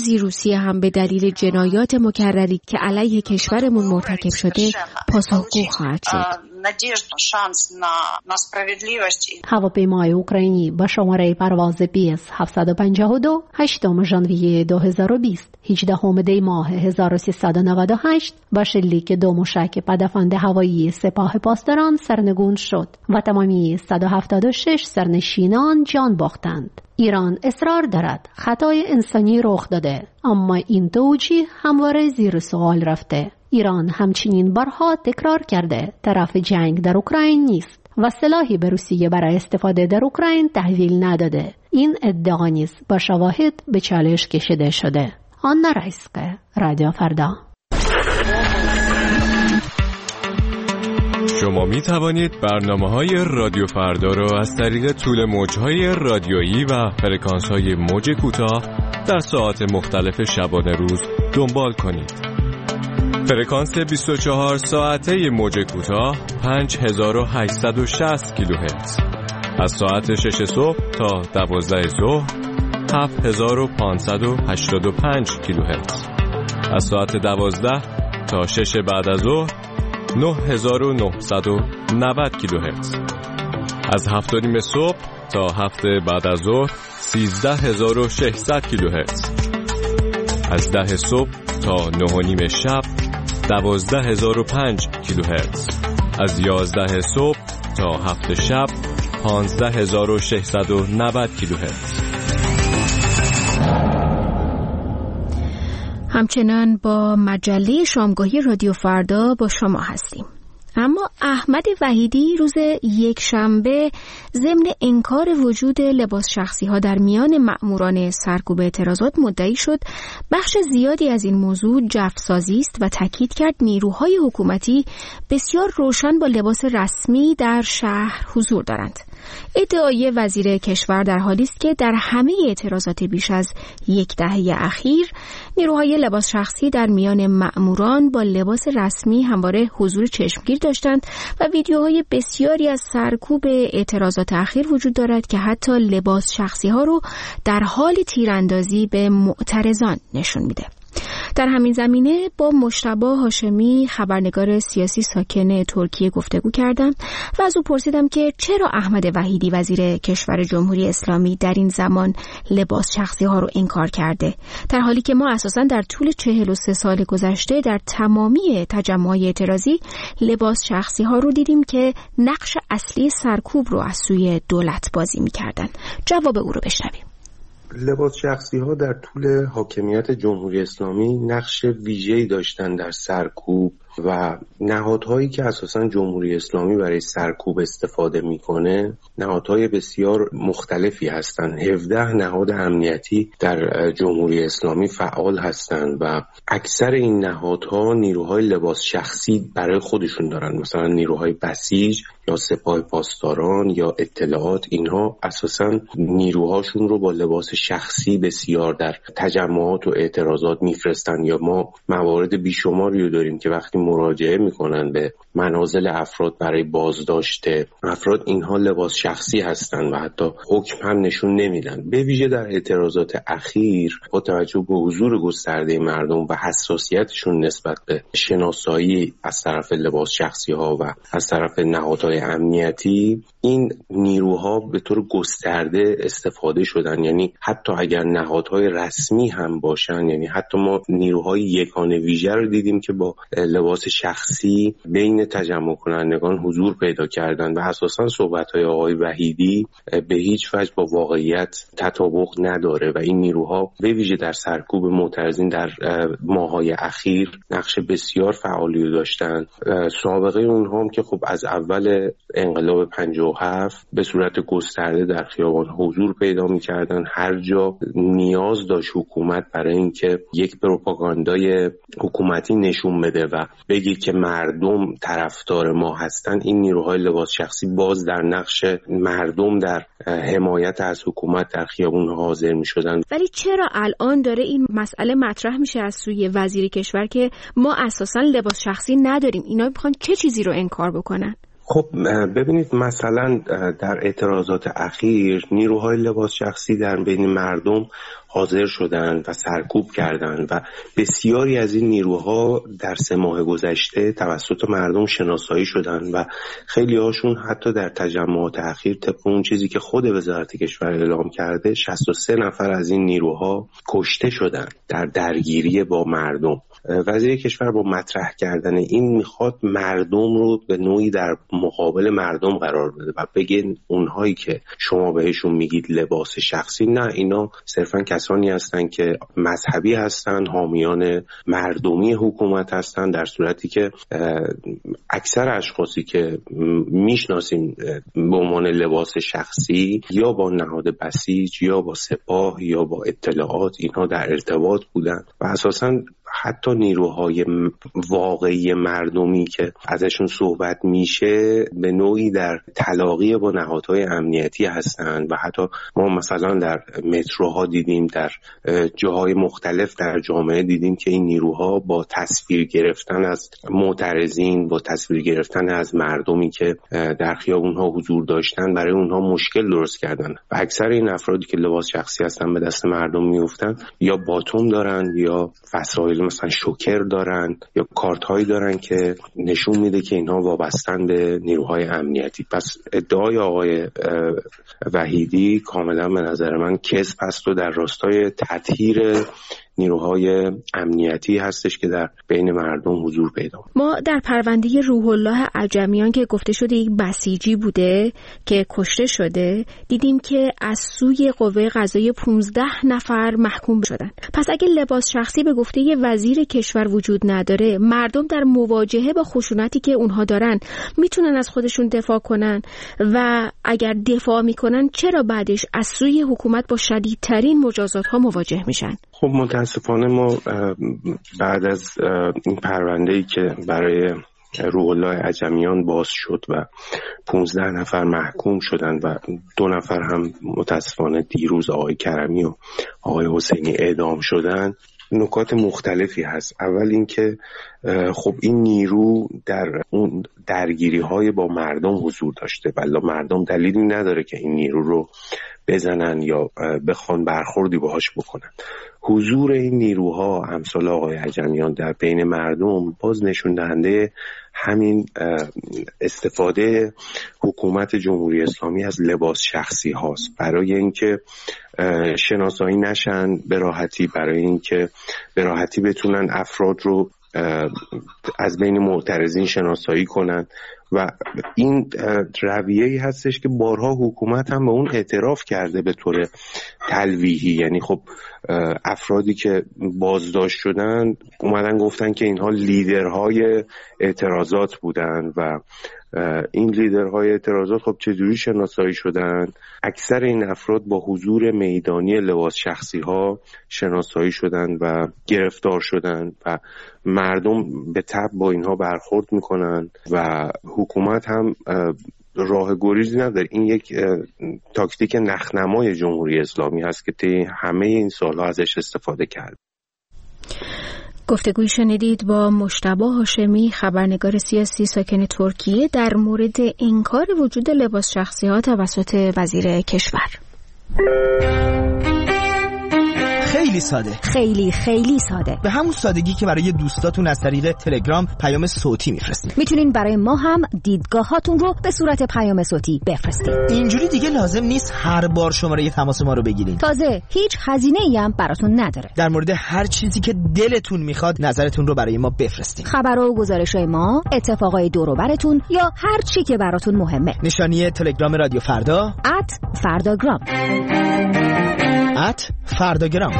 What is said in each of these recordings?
روزی روسیه هم به دلیل جنایات مکرری که علیه کشورمون مرتکب شده پاسخگو خواهد شد. هواپیمای اوکراینی با شماره پرواز PS-752 8 ژانویه 2020 18 دی ماه 1398 با شلیک 2 موشک پدافند هوایی سپاه پاسداران سرنگون شد و تمامی 176 سرنشینان جان باختند. ایران اصرار دارد خطای انسانی رخ داده، اما این توجیه همواره زیر سوال رفته. ایران همچنین بارها تکرار کرده طرف جنگ در اوکراین نیست و سلاحی به روسیه برای استفاده در اوکراین تحویل نداده. این ادعا نیز با شواهد به چالش کشیده شده. آنا رایسکه، رادیو فردا. شما می توانید برنامه‌های رادیو فردا را از طریق طول موج‌های رادیویی و فرکانس‌های موج کوتاه در ساعات مختلف شبانه روز دنبال کنید. فرکانس 24 ساعته موج کوتاه 5860 کیلوهرتز. از ساعت 6 صبح تا 12 ظهر 7585 کیلوهرتز. از ساعت 12 تا 6 بعد از ظهر 9990 کیلوهرتز. از 7:30 صبح تا 7 بعد از ظهر 13600 کیلوهرتز. از 10 صبح تا 9:30 شب 12005 کیلوهرتز. از 11 صبح تا 7 شب 15690 کیلوهرتز. همچنان با مجله شامگاهی رادیو فردا با شما هستیم. اما احمد وحیدی روز یکشنبه ضمن انکار وجود لباس شخصی ها در میان مأموران سرکوب اعتراضات مدعی شد بخش زیادی از این موضوع جفسازی است و تاکید کرد نیروهای حکومتی بسیار روشن با لباس رسمی در شهر حضور دارند. ادعای وزیر کشور در حالی است که در همه اعتراضات بیش از 10 دهه اخیر نیروهای لباس شخصی در میان مأموران با لباس رسمی همواره حضور چشمگیر داشتند و ویدیوهای بسیاری از سرکوب اعتراضات اخیر وجود دارد که حتی لباس شخصی ها رو در حال تیراندازی به معترضان نشون میده. در همین زمینه با مجتبی هاشمی خبرنگار سیاسی ساکن ترکیه گفتگو کردم و از او پرسیدم که چرا احمد وحیدی وزیر کشور جمهوری اسلامی در این زمان لباس شخصی ها رو انکار کرده، در حالی که ما اساساً در طول 43 سال گذشته در تمامی تجمعات اعتراضی لباس شخصی ها رو دیدیم که نقش اصلی سرکوب رو از سوی دولت بازی می‌کردن. جواب او رو بشنویم. لباس شخصی ها در طول حاکمیت جمهوری اسلامی نقش ویژه‌ای داشتن در سرکوب و نهادهایی که اساساً جمهوری اسلامی برای سرکوب استفاده میکنه نهادهای بسیار مختلفی هستند. 17 نهاد امنیتی در جمهوری اسلامی فعال هستند و اکثر این نهادها نیروهای لباس شخصی برای خودشون دارن، مثلا نیروهای بسیج یا سپاه پاسداران یا اطلاعات. اینها اساساً نیروهاشون رو با لباس شخصی بسیار در تجمعات و اعتراضات میفرستن، یا ما موارد بیشماری رو داریم که وقتی مراجعه میکنن به منازل افراد برای بازداشت افراد اینها لباس شخصی هستن و حتی حکم هم نشون نمیدن. به ویژه در اعتراضات اخیر با توجه به حضور گسترده مردم و حساسیتشون نسبت به شناسایی از طرف لباس شخصی ها و از طرف نهادهای امنیتی، این نیروها به طور گسترده استفاده شدن. یعنی حتی اگر نهادهای رسمی هم باشن، یعنی حتی ما نیروهای یگانه ویژه رو دیدیم که با لباس شخصی بین تجمع کنندگان حضور پیدا کردن و اساساً صحبت‌های آقای وحیدی به هیچ وجه با واقعیت تطابق نداره و این نیروها به ویژه در سرکوب معترضین در ماه‌های اخیر نقش بسیار فعالی داشتن. سابقه اونها هم که خب از اول انقلاب 57 به صورت گسترده در خیابان حضور پیدا می‌کردن. هر جا نیاز داشت حکومت برای اینکه یک پروپاگاندای حکومتی نشون بده و بگید که مردم طرفدار ما هستن، این نیروهای لباس شخصی باز در نقش مردم در حمایت از حکومت در خیابون حاضر می شدن. ولی چرا الان داره این مسئله مطرح میشه از سوی وزیر کشور که ما اساساً لباس شخصی نداریم؟ اینا میخوان چه چیزی رو انکار بکنن؟ خب ببینید مثلا در اعتراضات اخیر نیروهای لباس شخصی در بین مردم حاضر شدند و سرکوب کردند و بسیاری از این نیروها در 3 ماه گذشته توسط مردم شناسایی شدند و خیلی هاشون حتی در تجمعات اخیر طبق اون چیزی که خود وزارت کشور اعلام کرده 63 نفر از این نیروها کشته شدند در درگیری با مردم. وزیر کشور با مطرح کردن این میخواد مردم رو به نوعی در مقابل مردم قرار بده و بگین اونهایی که شما بهشون میگید لباس شخصی، نه، اینا صرفا کسانی هستن که مذهبی هستن، حامیان مردمی حکومت هستن، در صورتی که اکثر اشخاصی که میشناسیم به عنوان لباس شخصی یا با نهاد بسیج یا با سپاه یا با اطلاعات اینها در ارتباط بودن و اساساً حتی نیروهای واقعی مردمی که ازشون صحبت میشه به نوعی در تلاقی با نهادهای امنیتی هستند و حتی ما مثلا در متروها دیدیم، در جاهای مختلف در جامعه دیدیم که این نیروها با تصویر گرفتن از معترضین، با تصویر گرفتن از مردمی که در خیابونها حضور داشتن برای اونها مشکل درست کردن و اکثر این افرادی که لباس شخصی هستن به دست مردم میافتن یا باتوم دارن یا وسایل مثلا شوکر دارن یا کارت هایی دارن که نشون میده که اینها وابستن به نیروهای امنیتی. پس ادعای آقای وحیدی کاملا به نظر من کذب است و در راستای تطهیر نیروهای امنیتی هستش که در بین مردم حضور پیدا کنه. ما در پرونده روح الله عجمیان که گفته شده یک بسیجی بوده که کشته شده دیدیم که از سوی قوه قضاییه 15 نفر محکوم شدن. پس اگه لباس شخصی به گفته یه وزیر کشور وجود نداره، مردم در مواجهه با خشونتی که اونها دارن میتونن از خودشون دفاع کنن و اگر دفاع میکنن چرا بعدش از سوی حکومت با شدیدترین مجازات ها مواجه میشن؟ خب متاسفانه ما بعد از این پرونده‌ای که برای روح الله عجمیان باز شد و 15 نفر محکوم شدند و 2 نفر هم متاسفانه دیروز آقای کرمی و آقای حسینی اعدام شدند، نکات مختلفی هست. اول اینکه خب این نیرو در اون درگیری‌های با مردم حضور داشته، ولی مردم دلیلی نداره که این نیرو رو بزنن یا بخوان برخوردی باهاش بکنن. حضور این نیروها امثال آقای عجمیان در بین مردم باز نشون دهنده همین استفاده حکومت جمهوری اسلامی از لباس شخصی هاست برای اینکه شناسایی نشن به راحتی، برای اینکه به راحتی بتونن افراد رو از بین معترضین شناسایی کنن و این رویه‌ای هستش که بارها حکومت هم به اون اعتراف کرده به طور تلویحی. یعنی خب افرادی که بازداشت شدن اومدن گفتن که اینها لیدرهای اعتراضات بودن و این لیدرهای اعتراضات خب چجوری شناسایی شدن؟ اکثر این افراد با حضور میدانی لباس شخصی ها شناسایی شدن و گرفتار شدن و مردم به تبع با اینها برخورد میکنن و حکومت هم راه گریزی نداره. این یک تاکتیک نخنمای جمهوری اسلامی هست که طی همه این سالها ازش استفاده کرد. گفتگوی شنیدید با مجتبی هاشمی، خبرنگار سیاسی ساکن ترکیه، در مورد انکار وجود لباس شخصی ها توسط وزیر کشور. خیلی ساده، خیلی ساده، به همون سادگی که برای دوستاتون از طریق تلگرام پیام صوتی میفرستید. میتونین برای ما هم دیدگاهاتون رو به صورت پیام صوتی بفرستید. اینجوری دیگه لازم نیست هر بار شماره تماس ما رو بگیرین. تازه هیچ هزینه‌ای هم براتون نداره. در مورد هر چیزی که دلتون میخواد نظرتون رو برای ما بفرستین. خبرها و گزارش‌های ما، اتفاقای دور و براتون یا هر چی که براتون مهمه. نشانی تلگرام رادیو فردا @فرداگرام. @فرداگرام.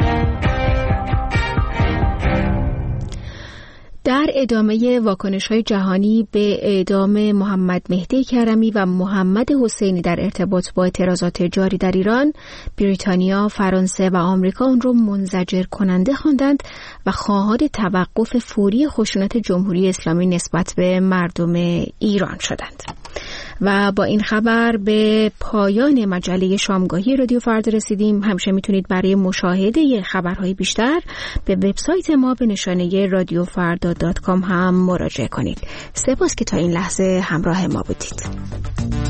در ادامه واکنش‌های جهانی به اعدام محمد مهدی کرمی و محمد حسینی در ارتباط با اعتراضات جاری در ایران، بریتانیا، فرانسه و آمریکا اون رو منزجر کننده خواندند و خواهان توقف فوری خشونت جمهوری اسلامی نسبت به مردم ایران شدند. و با این خبر به پایان مجله شامگاهی رادیو فردا رسیدیم. همیشه میتونید برای مشاهده خبرهای بیشتر به وبسایت ما به نشانه radiofarda.com هم مراجعه کنید. سپاس که تا این لحظه همراه ما بودید.